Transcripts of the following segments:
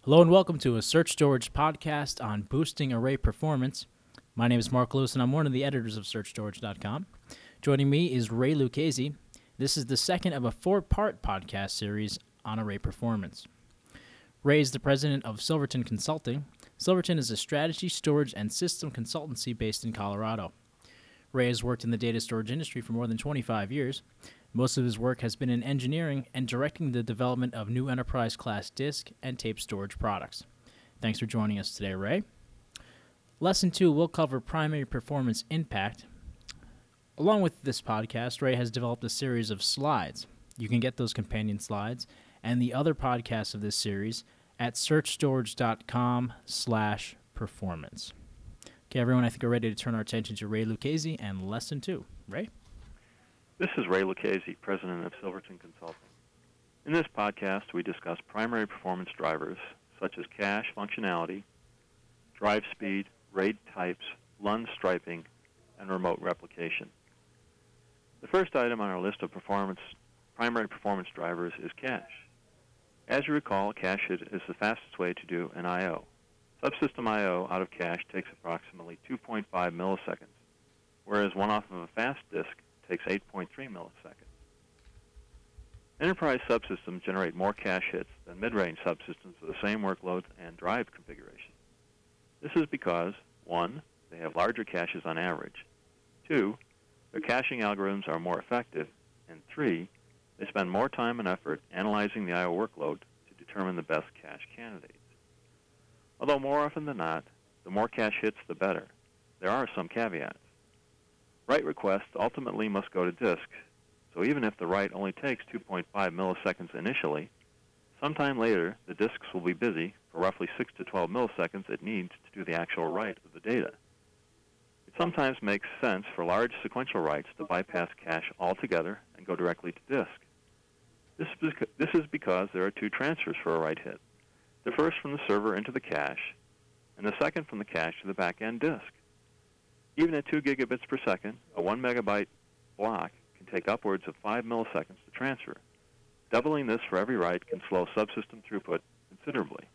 Hello and welcome to a Search Storage podcast on boosting array performance. My name is Mark Lewis and I'm one of the editors of SearchStorage.com. Joining me is Ray Lucchese. This is the second of a four-part podcast series on array performance. Ray is the president of Silverton Consulting. Silverton is a strategy, storage, and system consultancy based in Colorado. Ray has worked in the data storage industry for more than 25 years. Most of his work has been in engineering and directing the development of new enterprise-class disk and tape storage products. Thanks for joining us today, Ray. Lesson 2 will cover primary performance impact. Along with this podcast, Ray has developed a series of slides. You can get those companion slides and the other podcasts of this series at searchstorage.com/performance. Okay, everyone, I think we're ready to turn our attention to Ray Lucchese and Lesson 2. Ray? This is Ray Lucchese, president of Silverton Consulting. In this podcast, we discuss primary performance drivers such as cache functionality, drive speed, RAID types, LUN striping, and remote replication. The first item on our list of primary performance drivers is cache. As you recall, cache is the fastest way to do an I.O. Subsystem I.O. out of cache takes approximately 2.5 milliseconds, whereas one off of a fast disk takes 8.3 milliseconds. Enterprise subsystems generate more cache hits than mid-range subsystems with the same workloads and drive configuration. This is because, 1, they have larger caches on average, 2, their caching algorithms are more effective, and 3, they spend more time and effort analyzing the I.O. workload to determine the best cache candidates. Although more often than not, the more cache hits, the better, there are some caveats. Write requests ultimately must go to disk, so even if the write only takes 2.5 milliseconds initially, sometime later the disks will be busy for roughly 6 to 12 milliseconds it needs to do the actual write of the data. It sometimes makes sense for large sequential writes to bypass cache altogether and go directly to disk. This is because there are two transfers for a write hit, the first from the server into the cache, and the second from the cache to the back-end disk. Even at 2 gigabits per second, a 1 megabyte block can take upwards of 5 milliseconds to transfer. Doubling this for every write can slow subsystem throughput considerably.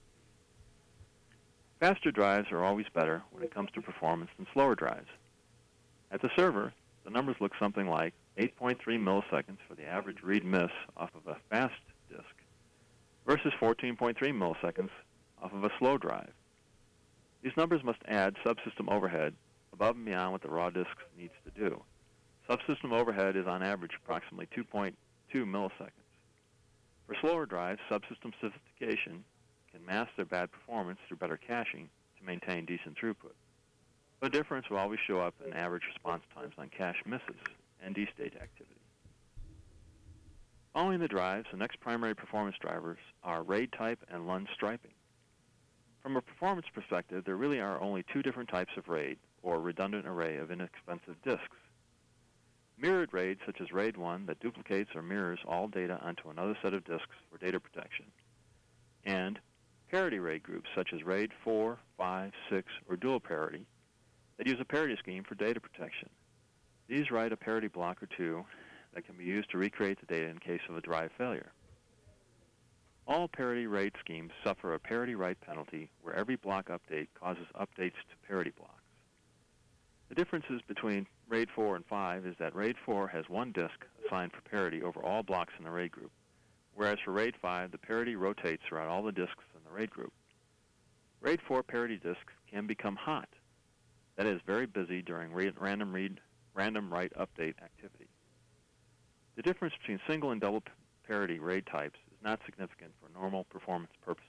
Faster drives are always better when it comes to performance than slower drives. At the server, the numbers look something like 8.3 milliseconds for the average read-miss off of a fast disk versus 14.3 milliseconds off of a slow drive. These numbers must add subsystem overhead above and beyond what the raw disk needs to do. Subsystem overhead is on average approximately 2.2 milliseconds. For slower drives, subsystem sophistication can mask their bad performance through better caching to maintain decent throughput. The difference will always show up in average response times on cache misses and D-state activity. Following the drives, the next primary performance drivers are RAID type and LUN striping. From a performance perspective, there really are only two different types of RAID, or redundant array of inexpensive disks. Mirrored RAID, such as RAID 1, that duplicates or mirrors all data onto another set of disks for data protection. And parity RAID groups, such as RAID 4, 5, 6, or dual parity, that use a parity scheme for data protection. These write a parity block or two that can be used to recreate the data in case of a drive failure. All parity RAID schemes suffer a parity write penalty where every block update causes updates to parity blocks. The differences between RAID 4 and 5 is that RAID 4 has one disk assigned for parity over all blocks in the RAID group, whereas for RAID 5, the parity rotates throughout all the disks in the RAID group. RAID 4 parity disks can become hot, that is, very busy during random write update activity. The difference between single and double parity RAID types is not significant for normal performance purposes.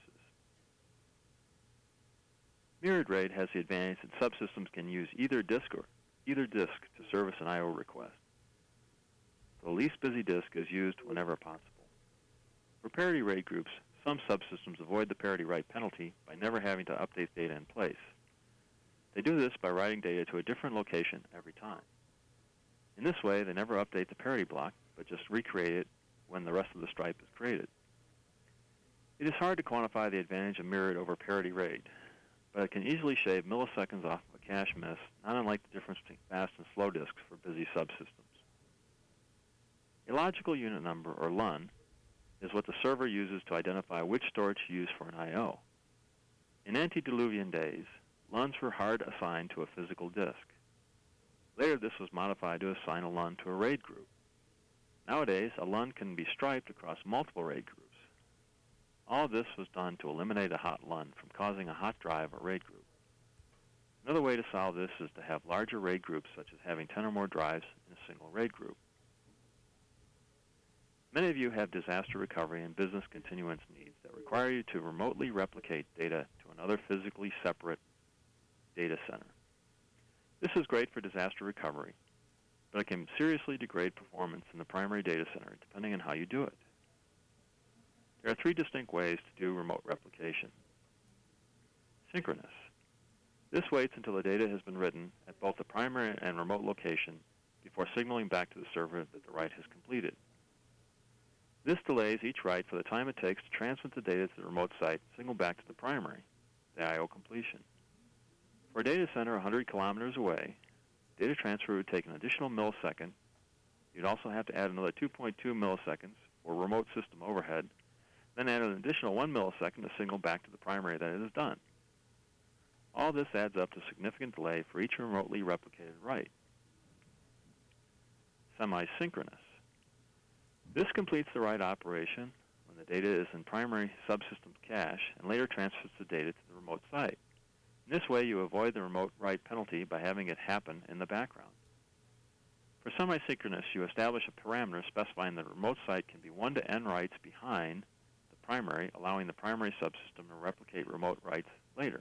Mirrored RAID has the advantage that subsystems can use either disk to service an I.O. request. The least busy disk is used whenever possible. For parity RAID groups, some subsystems avoid the parity write penalty by never having to update data in place. They do this by writing data to a different location every time. In this way, they never update the parity block, but just recreate it when the rest of the stripe is created. It is hard to quantify the advantage of mirrored over parity RAID, but it can easily shave milliseconds off of a cache miss, not unlike the difference between fast and slow disks for busy subsystems. A logical unit number, or LUN, is what the server uses to identify which storage to use for an I.O. In antediluvian days, LUNs were hard assigned to a physical disk. Later, this was modified to assign a LUN to a RAID group. Nowadays, a LUN can be striped across multiple RAID groups. All of this was done to eliminate a hot LUN from causing a hot drive or RAID group. Another way to solve this is to have larger RAID groups, such as having 10 or more drives in a single RAID group. Many of you have disaster recovery and business continuance needs that require you to remotely replicate data to another physically separate data center. This is great for disaster recovery, but it can seriously degrade performance in the primary data center depending on how you do it. There are three distinct ways to do remote replication. Synchronous. This waits until the data has been written at both the primary and remote location before signaling back to the server that the write has completed. This delays each write for the time it takes to transmit the data to the remote site and signal back to the primary, the I.O. completion. For a data center 100 kilometers away, data transfer would take an additional millisecond. You'd also have to add another 2.2 milliseconds for remote system overhead, then add an additional 1 millisecond to signal back to the primary that it is done. All this adds up to significant delay for each remotely replicated write. Semi-synchronous. This completes the write operation when the data is in primary subsystem cache and later transfers the data to the remote site. In this way, you avoid the remote write penalty by having it happen in the background. For semi-synchronous, you establish a parameter specifying that the remote site can be 1 to n writes behind the primary, allowing the primary subsystem to replicate remote writes later.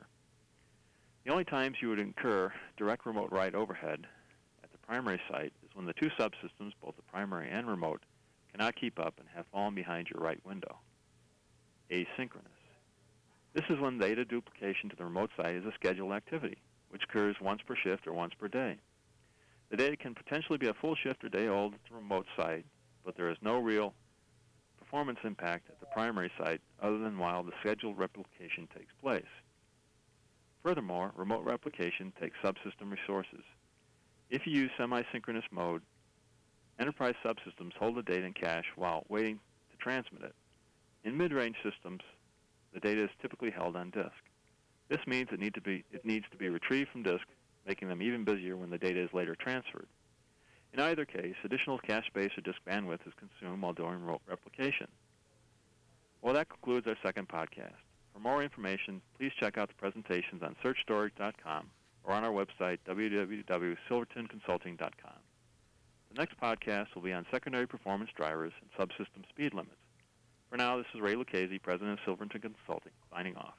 The only times you would incur direct remote write overhead at the primary site is when the two subsystems, both the primary and remote, cannot keep up and have fallen behind your write window. Asynchronous. This is when data duplication to the remote site is a scheduled activity, which occurs once per shift or once per day. The data can potentially be a full shift or day old at the remote site, but there is no real performance impact at the primary site other than while the scheduled replication takes place. Furthermore, remote replication takes subsystem resources. If you use semi-synchronous mode, enterprise subsystems hold the data in cache while waiting to transmit it. In mid-range systems, the data is typically held on disk. This means it needs to be retrieved from disk, making them even busier when the data is later transferred. In either case, additional cache space or disk bandwidth is consumed while doing remote replication. Well, that concludes our second podcast. For more information, please check out the presentations on searchstorage.com or on our website, www.silvertonconsulting.com. The next podcast will be on secondary performance drivers and subsystem speed limits. For now, this is Ray Lucchese, President of Silverton Consulting, signing off.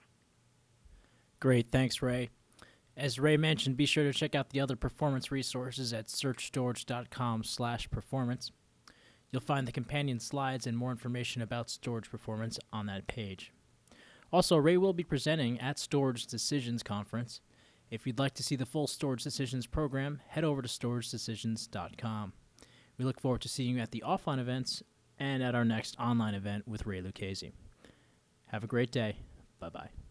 Great, thanks, Ray. As Ray mentioned, be sure to check out the other performance resources at searchstorage.com/performance. You'll find the companion slides and more information about storage performance on that page. Also, Ray will be presenting at Storage Decisions Conference. If you'd like to see the full Storage Decisions program, head over to storagedecisions.com. We look forward to seeing you at the offline events and at our next online event with Ray Lucchese. Have a great day. Bye-bye.